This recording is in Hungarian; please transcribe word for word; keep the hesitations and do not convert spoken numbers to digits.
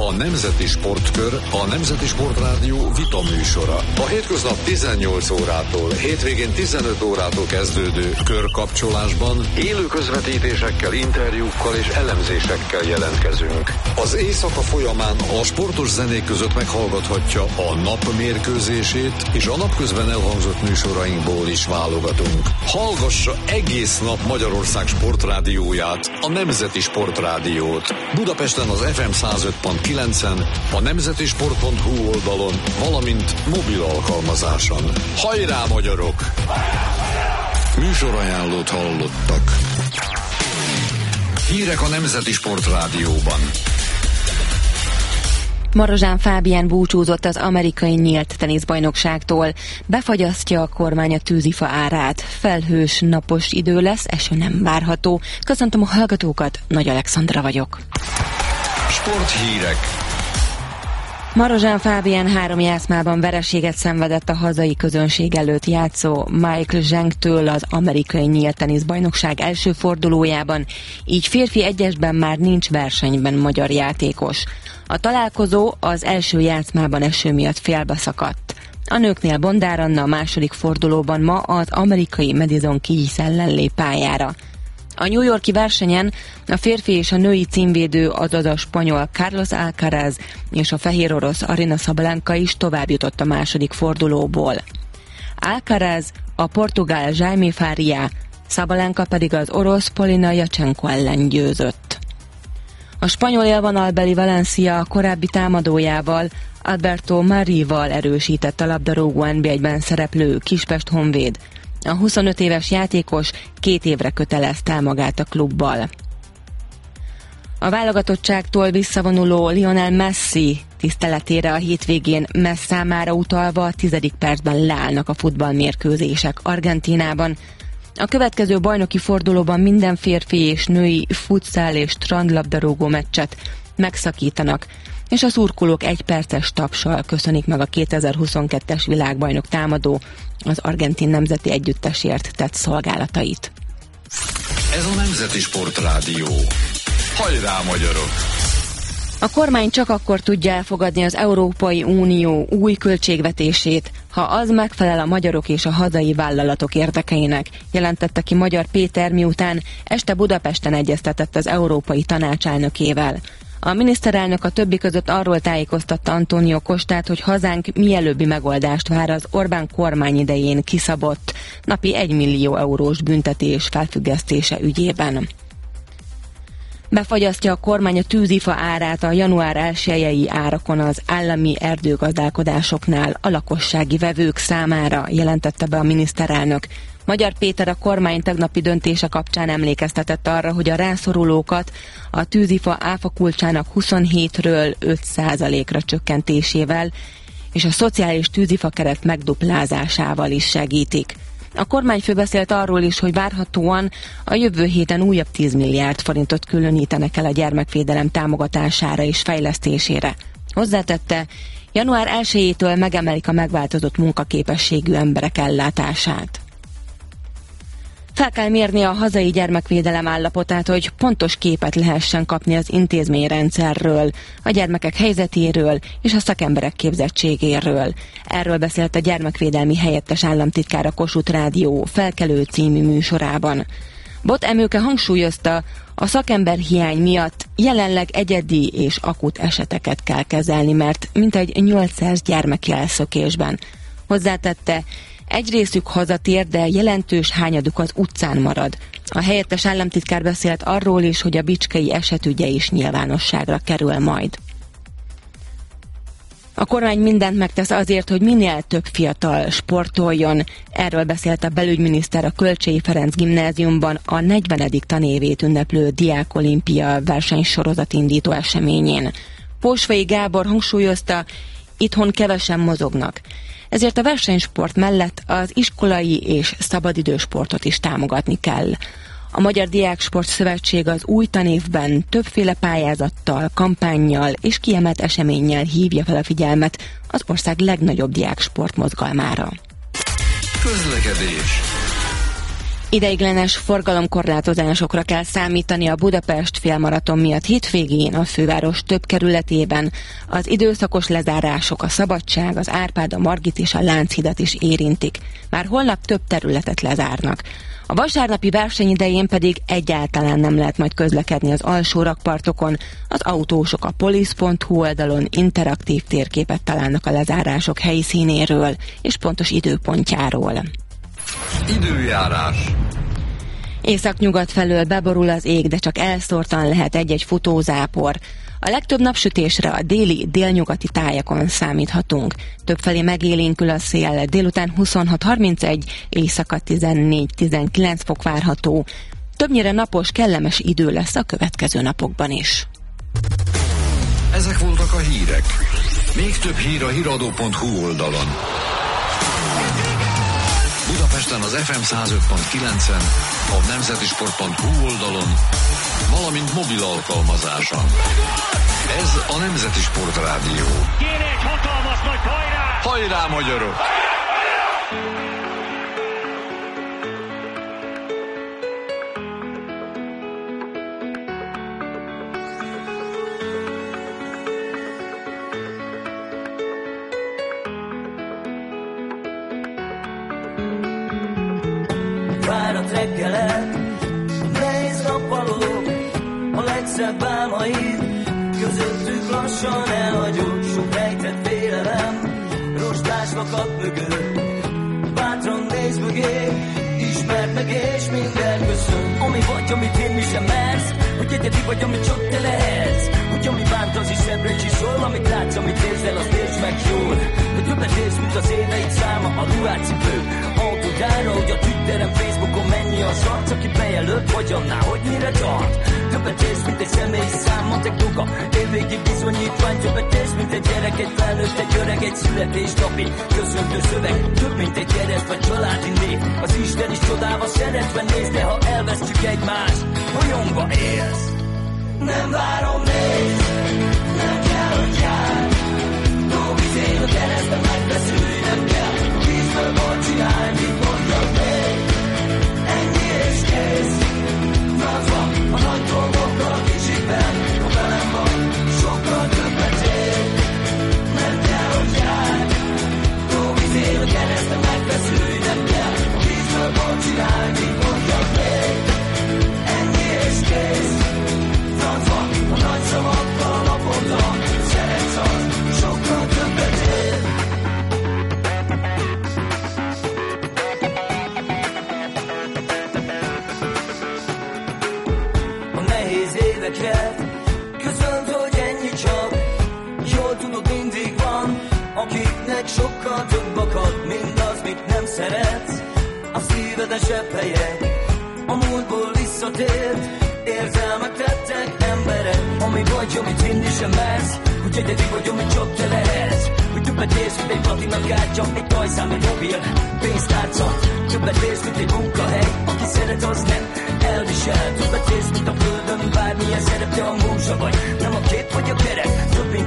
a Nemzeti Sportkör, a Nemzeti Sportrádió vitaműsora. A hétköznap tizennyolc órától, hétvégén tizenöt órától kezdődő körkapcsolásban élő közvetítésekkel, interjúkkal és elemzésekkel jelentkezünk. Az éjszaka folyamán a sportos zenék között meghallgathatja a nap mérkőzését, és a napközben elhangzott műsorainkból is válogatunk. Hallgassa egész nap Magyarország sportrádióját, a Nemzeti Sportrádiót. Budapesten az ef em száz öt pont kilencen, a nemzetisport pont hu oldalon, valamint mobil alkalmazáson. Hajrá, magyarok! Műsorajánlót hallottak. Hírek a Nemzeti Sportrádióban. Marozsán Fábián búcsúzott az amerikai nyílt teniszbajnokságtól. Befagyasztja a kormány a tűzifa árát. Felhős, napos idő lesz, eső nem várható. Köszöntöm a hallgatókat, Nagy Alexandra vagyok. Sporthírek. Marozsán Fábián három játszmában vereséget szenvedett a hazai közönség előtt játszó Michael Zhengtől az amerikai nyílt teniszbajnokság első fordulójában, így férfi egyesben már nincs versenyben magyar játékos. A találkozó az első játszmában eső miatt félbeszakadt. A nőknél Bondár Anna a második fordulóban ma az amerikai Madison Keys ellen lép pályára. A New York-i versenyen a férfi és a női címvédő, azaz a spanyol Carlos Alcaraz és a fehér orosz Aryna Sabalenka is tovább jutott a második fordulóból. Alcaraz a portugál Jaime Faria, Sabalenka pedig az orosz Polina Jacsenko ellen győzött. A spanyol élvonalbeli Valencia a korábbi támadójával, Alberto Marival erősített a labdarúgó en bé egyben szereplő Kispest Honvéd. A huszonöt éves játékos két évre kötelezte el magát a klubbal. A válogatottságtól visszavonuló Lionel Messi tiszteletére a hétvégén Messi számára utalva a tizedik percben leállnak a futballmérkőzések Argentínában. A következő bajnoki fordulóban minden férfi és női futszál és strandlabdarúgó meccset megszakítanak, és a szurkolók egy perces tapssal köszönik meg a kétezer-huszonkettes világbajnok támadó, az argentin nemzeti együttesért tett szolgálatait. Ez a Nemzeti Sportrádió. Hajrá, magyarok! A kormány csak akkor tudja elfogadni az Európai Unió új költségvetését, ha az megfelel a magyarok és a hazai vállalatok érdekeinek, jelentette ki Magyar Péter, miután este Budapesten egyeztetett az Európai Tanács elnökével. A miniszterelnök a többi között arról tájékoztatta António Costát, hogy hazánk mielőbbi megoldást vár az Orbán kormány idején kiszabott napi egymillió eurós büntetés felfüggesztése ügyében. Befagyasztja a kormány a tűzifa árát a január elsejei árakon az állami erdőgazdálkodásoknál a lakossági vevők számára, jelentette be a miniszterelnök. Magyar Péter a kormány tegnapi döntése kapcsán emlékeztetett arra, hogy a rászorulókat a tűzifa áfakulcsának huszonhétről öt százalékra csökkentésével és a szociális tűzifa keret megduplázásával is segítik. A kormányfő beszélt arról is, hogy várhatóan a jövő héten újabb tíz milliárd forintot különítenek el a gyermekvédelem támogatására és fejlesztésére. Hozzátette, január elsejétől megemelik a megváltozott munkaképességű emberek ellátását. Fel kell mérni a hazai gyermekvédelem állapotát, hogy pontos képet lehessen kapni az intézményrendszerről, a gyermekek helyzetéről és a szakemberek képzettségéről. Erről beszélt a gyermekvédelmi helyettes államtitkár a Kossuth Rádió Felkelő című műsorában. Bot Emőke hangsúlyozta, a szakemberhiány miatt jelenleg egyedi és akut eseteket kell kezelni, mert mintegy nyolcszáz gyermek jelszökésben. Hozzátette, egy részük hazatér, de jelentős hányaduk az utcán marad. A helyettes államtitkár beszélt arról is, hogy a bicskei esetügye is nyilvánosságra kerül majd. A kormány mindent megtesz azért, hogy minél több fiatal sportoljon. Erről beszélt a belügyminiszter a Kölcsey Ferenc gimnáziumban a negyvenedik tanévét ünneplő Diákolimpia versenysorozat indító eseményén. Pósvai Gábor hangsúlyozta, itthon kevesen mozognak. Ezért a versenysport mellett az iskolai és szabadidősportot is támogatni kell. A Magyar Diáksport Szövetség az új tanévben többféle pályázattal, kampánnyal és kiemelt eseménnyel hívja fel a figyelmet az ország legnagyobb diáksport mozgalmára. Közlekedés. Ideiglenes forgalomkorlátozásokra kell számítani a Budapest félmaraton miatt hétvégén a főváros több kerületében. Az időszakos lezárások a Szabadság, az Árpád, a Margit és a Lánchidat is érintik. Már holnap több területet lezárnak. A vasárnapi verseny idején pedig egyáltalán nem lehet majd közlekedni az alsó rakpartokon. Az autósok a polisz pont hu oldalon interaktív térképet találnak a lezárások helyszínéről és pontos időpontjáról. Időjárás. Északnyugat felől beborul az ég, de csak elszórtan lehet egy-egy futózápor. A legtöbb napsütésre a déli, délnyugati tájakon számíthatunk. Többfelé megélénkül a szél, délután huszonhat harmincegy, éjszaka tizennégy-tizenkilenc fok várható. Többnyire napos, kellemes idő lesz a következő napokban is. Ezek voltak a hírek. Még több hír a híradó pont hu oldalon. Budapesten az ef em száz öt pont kilencen, a nemzetisport pont hu oldalon, valamint mobil alkalmazáson. Ez a Nemzeti Sport Rádió. Kéne egy hatalmas nagy hajrá! Hajrá, magyarok! Fáradt reggelek, nehéz nappalók, a legszebb álmaid, közöttük lassan elhagyott sok rejtett félelem, rostás lakat mögött. Bátran nézz mögé, ismerd meg és minden köszön. Ami vagy, amit hinni sem mersz, hogy egyedi vagy, amit csak te lehetsz. Hogy ami bánt, az is szemre csiszol, amit látsz, amit érzel, azt értsd meg jól. De többet érsz, mint az éveid száma, a ruhátcipő, autógyára, hogy a Twitteren, Facebookon mennyi az arc, aki bejelölt, vagy annál, hogy mire tart. Többet érsz, mint egy személyi szám, matek doga, évvégi bizonyítvány. Többet érsz, mint egy gyerek, egy felnőtt, egy öreg, egy születésnapi köszöntő szöveg. Több, mint egy kereszt vagy családi név, az Isten is csodálva szeretve néz, de ha elvesztjük egymást, bolyongva élsz. Nem várom, nézd, nem kell, hogy jár. Dolgizél a keresztbe, megfeszülj, nem kell. Vízből bort csinálj, mit mondjak még. Ennyi és kész. Nazva a nagy dolgokról a kicsikben, ha velem van, sokkal többet ér. Nem kell, hogy jár. Dolgizél a keresztbe, megfeszülj, nem kell. Vízből bort csinálj, mit mondjak még. Ennyi és kész. Nazva a nagy szavakkal naponta, szeretsz az, sokkal többet ér. A nehéz évekre közöld, hogy ennyi csak. Jól tudod, mindig van, akiknek sokkal több akad, mint az, mit nem szeretsz. A szíved esebb helye, a múltból visszatért. Érzelmek tettek emberek, ami vagy, amit hinni sem mersz. Hogy egyedi vagy, amit csak te lehetsz. Hogy többet érsz, mint egy patinak kártya, egy tajszám, egy mobil, pénztárca. Többet érsz, mint egy munkahely, aki szeret, az nem elvisel. Többet érsz, mint a földön, bármilyen szerep, te a múzsa vagy. Nem a kép vagy a kerek, több